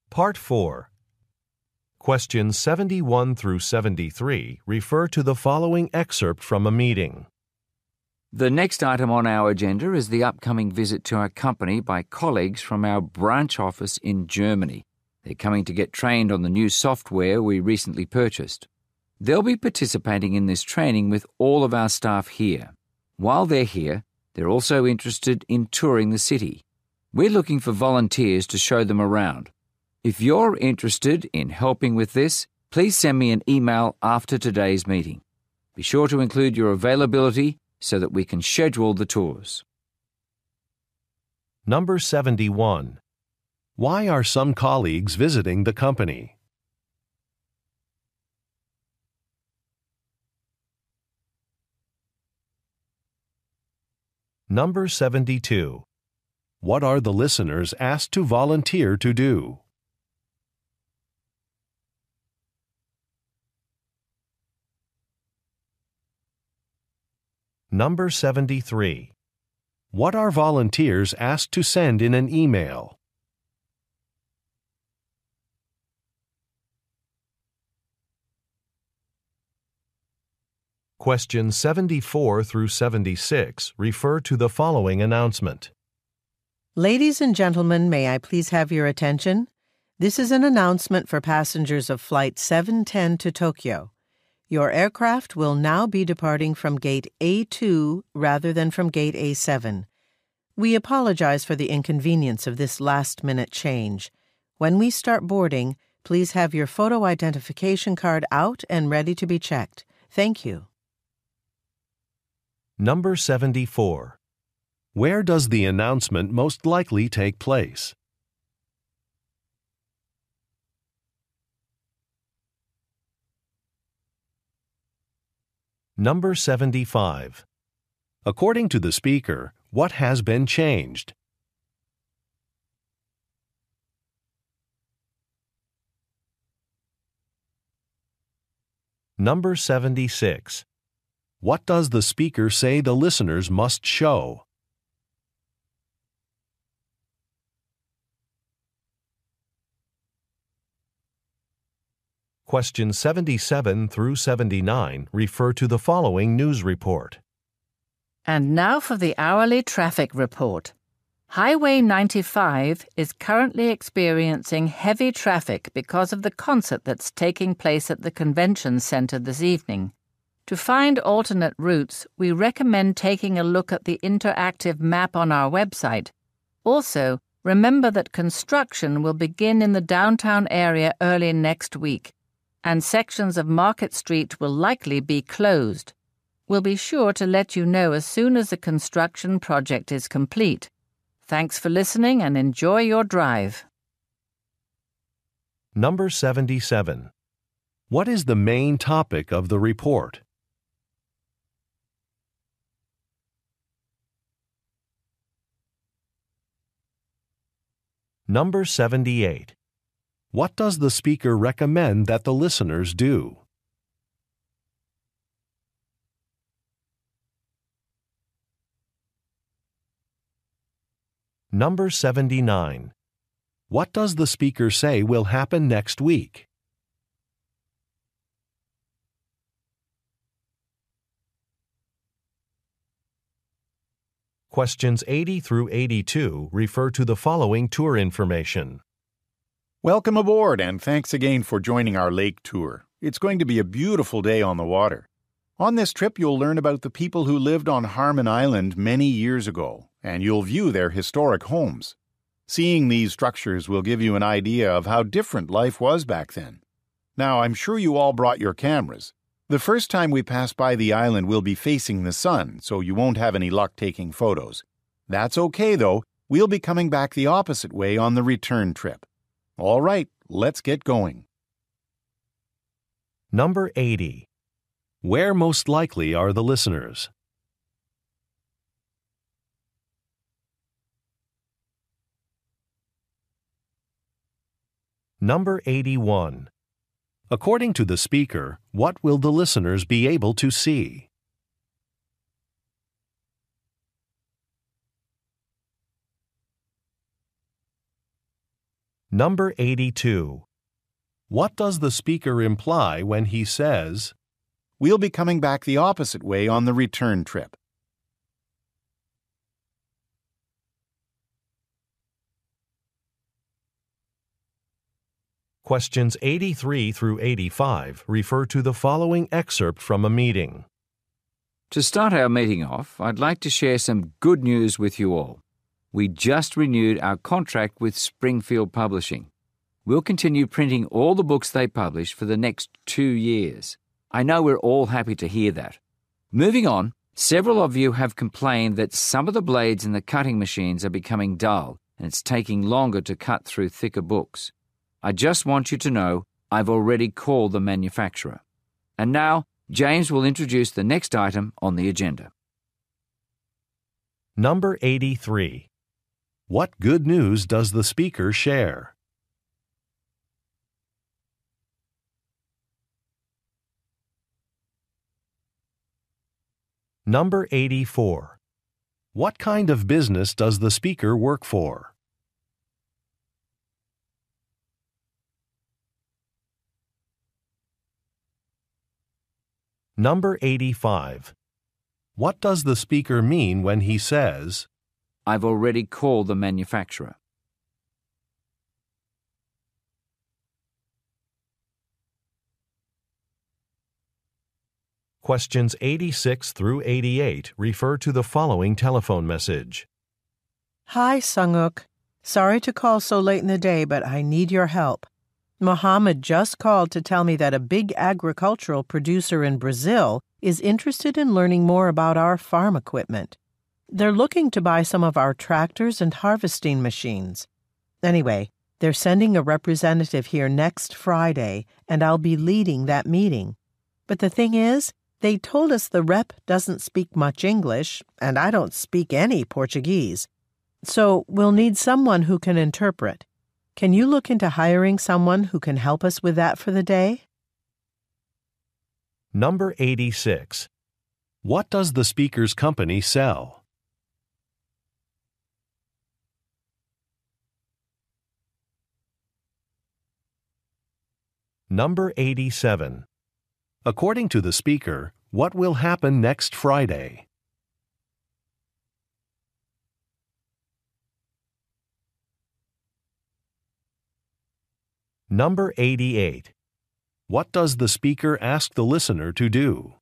Part 4. Questions 71 through 73 refer to the following excerpt from a meeting. The next item on our agenda is the upcoming visit to our company by colleagues from our branch office in Germany. They're coming to get trained on the new software we recently purchased. They'll be participating in this training with all of our staff here. While they're here, they're also interested in touring the city. We're looking for volunteers to show them around. If you're interested in helping with this, please send me an email after today's meeting. Be sure to include your availability so that we can schedule the tours. Number 71. Why are some colleagues visiting the company? Number 72. What are the listeners asked to volunteer to do? Number 73. What are volunteers asked to send in an email? Questions 74 through 76 refer to the following announcement. Ladies and gentlemen, may I please have your attention? This is an announcement for passengers of Flight 710 to Tokyo. Your aircraft will now be departing from Gate A2 rather than from Gate A7. We apologize for the inconvenience of this last-minute change. When we start boarding, please have your photo identification card out and ready to be checked. Thank you. Number 74. Where does the announcement most likely take place? Number 75. According to the speaker, what has been changed? Number 76. What does the speaker say the listeners must show? Questions 77 through 79 refer to the following news report. And now for the hourly traffic report. Highway 95 is currently experiencing heavy traffic because of the concert that's taking place at the convention center this evening. To find alternate routes, we recommend taking a look at the interactive map on our website. Also, remember that construction will begin in the downtown area early next week, and sections of Market Street will likely be closed. We'll be sure to let you know as soon as the construction project is complete. Thanks for listening and enjoy your drive. Number 77. What is the main topic of the report? Number 78. What does the speaker recommend that the listeners do? Number 79. What does the speaker say will happen next week? Questions 80 through 82 refer to the following tour information. Welcome aboard, and thanks again for joining our lake tour. It's going to be a beautiful day on the water. On this trip, you'll learn about the people who lived on Harmon Island many years ago, and you'll view their historic homes. Seeing these structures will give you an idea of how different life was back then. Now, I'm sure you all brought your cameras. The first time we pass by the island, we'll be facing the sun, so you won't have any luck taking photos. That's okay, though. We'll be coming back the opposite way on the return trip. All right, let's get going. Number 80. Where most likely are the listeners? Number 81. According to the speaker, what will the listeners be able to see? Number 82. What does the speaker imply when he says, "We'll be coming back the opposite way on the return trip"? Questions 83 through 85 refer to the following excerpt from a meeting. To start our meeting off, I'd like to share some good news with you all. We just renewed our contract with Springfield Publishing. We'll continue printing all the books they publish for the next 2 years. I know we're all happy to hear that. Moving on, several of you have complained that some of the blades in the cutting machines are becoming dull and it's taking longer to cut through thicker books. I just want you to know I've already called the manufacturer. And now, James will introduce the next item on the agenda. Number 83. What good news does the speaker share? Number 84. What kind of business does the speaker work for? Number 85. What does the speaker mean when he says, I've already called the manufacturer? Questions 86 through 88 refer to the following telephone message. Hi, Sunguk. Sorry to call so late in the day, but I need your help. Mohammed just called to tell me that a big agricultural producer in Brazil is interested in learning more about our farm equipment. They're looking to buy some of our tractors and harvesting machines. Anyway, they're sending a representative here next Friday, and I'll be leading that meeting. But the thing is, they told us the rep doesn't speak much English, and I don't speak any Portuguese. So we'll need someone who can interpret. Can you look into hiring someone who can help us with that for the day? Number 86. What does the speaker's company sell? Number 87. According to the speaker, what will happen next Friday? Number 88. What does the speaker ask the listener to do?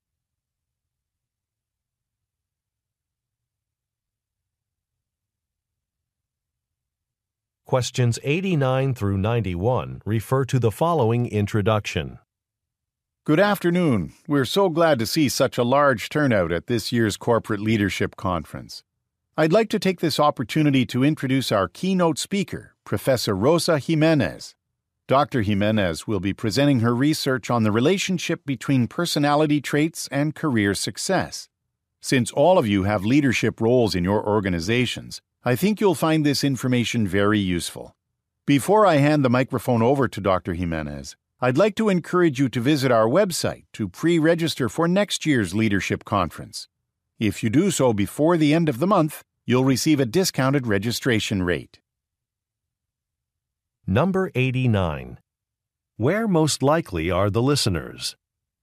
Questions 89 through 91 refer to the following introduction. Good afternoon. We're so glad to see such a large turnout at this year's Corporate Leadership Conference. I'd like to take this opportunity to introduce our keynote speaker, Professor Rosa Jimenez. Dr. Jimenez will be presenting her research on the relationship between personality traits and career success. Since all of you have leadership roles in your organizations, I think you'll find this information very useful. Before I hand the microphone over to Dr. Jimenez, I'd like to encourage you to visit our website to pre-register for next year's leadership conference. If you do so before the end of the month, you'll receive a discounted registration rate. Number 89. Where most likely are the listeners?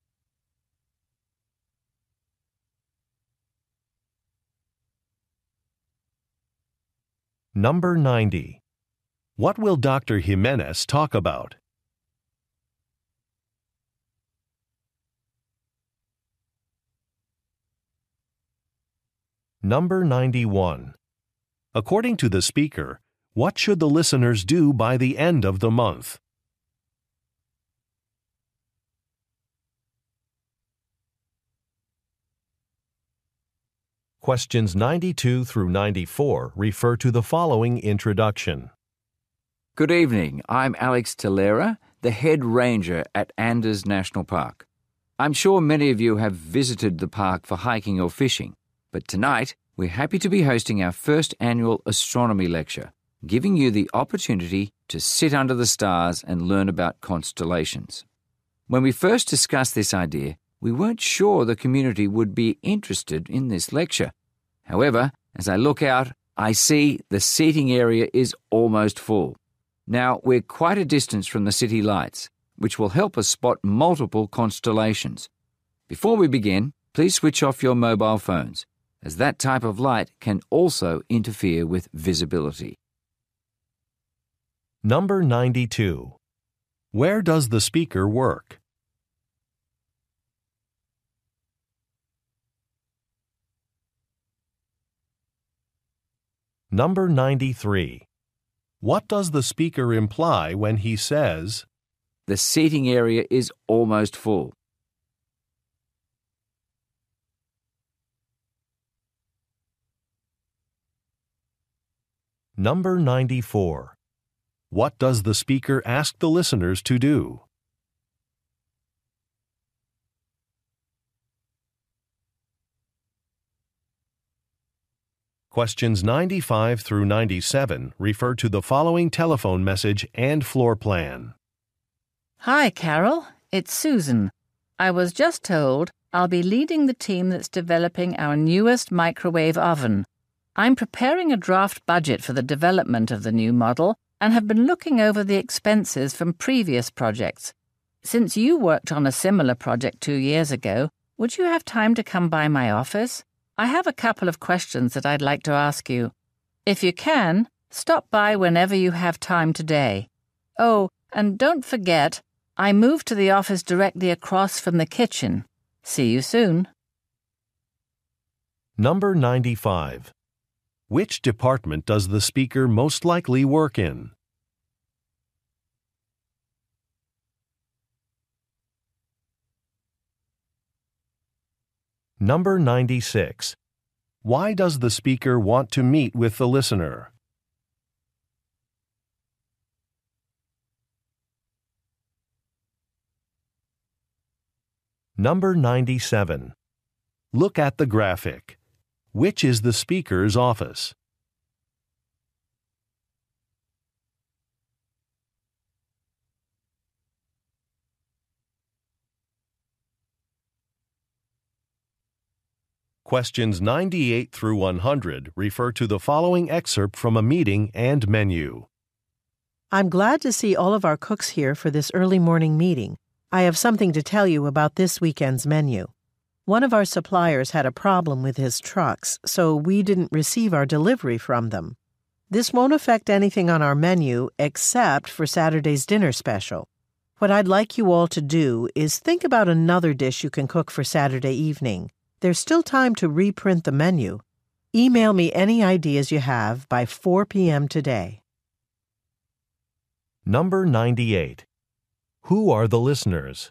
Number 90. What will Dr. Jimenez talk about? Number 91. According to the speaker, what should the listeners do by the end of the month? Questions 92 through 94 refer to the following introduction. Good evening. I'm Alex Tellera, the head ranger at Anders National Park. I'm sure many of you have visited the park for hiking or fishing, but tonight we're happy to be hosting our first annual astronomy lecture, giving you the opportunity to sit under the stars and learn about constellations. When we first discussed this idea, we weren't sure the community would be interested in this lecture. However, as I look out, I see the seating area is almost full. Now, we're quite a distance from the city lights, which will help us spot multiple constellations. Before we begin, please switch off your mobile phones, as that type of light can also interfere with visibility. Number 92. Where does the speaker work? Number 93. What does the speaker imply when he says, The seating area is almost full? Number 94. What does the speaker ask the listeners to do? Questions 95 through 97 refer to the following telephone message and floor plan. Hi, Carol. It's Susan. I was just told I'll be leading the team that's developing our newest microwave oven. I'm preparing a draft budget for the development of the new model and have been looking over the expenses from previous projects. Since you worked on a similar project 2 years ago, would you have time to come by my office? I have a couple of questions that I'd like to ask you. If you can, stop by whenever you have time today. Oh, and don't forget, I moved to the office directly across from the kitchen. See you soon. Number 95. Which department does the speaker most likely work in? Number 96. Why does the speaker want to meet with the listener? Number 97. Look at the graphic. Which is the speaker's office? Questions 98 through 100 refer to the following excerpt from a meeting and menu. I'm glad to see all of our cooks here for this early morning meeting. I have something to tell you about this weekend's menu. One of our suppliers had a problem with his trucks, so we didn't receive our delivery from them. This won't affect anything on our menu except for Saturday's dinner special. What I'd like you all to do is think about another dish you can cook for Saturday evening. There's still time to reprint the menu. Email me any ideas you have by 4 p.m. today. Number 98. Who are the listeners?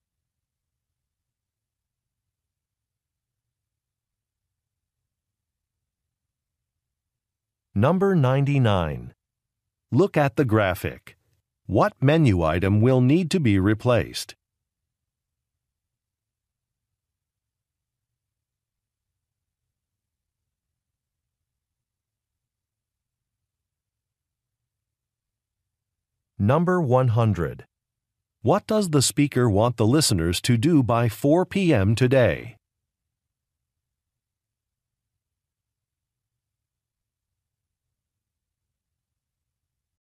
Number 99. Look at the graphic. What menu item will need to be replaced? Number 100. What does the speaker want the listeners to do by 4 p.m. today?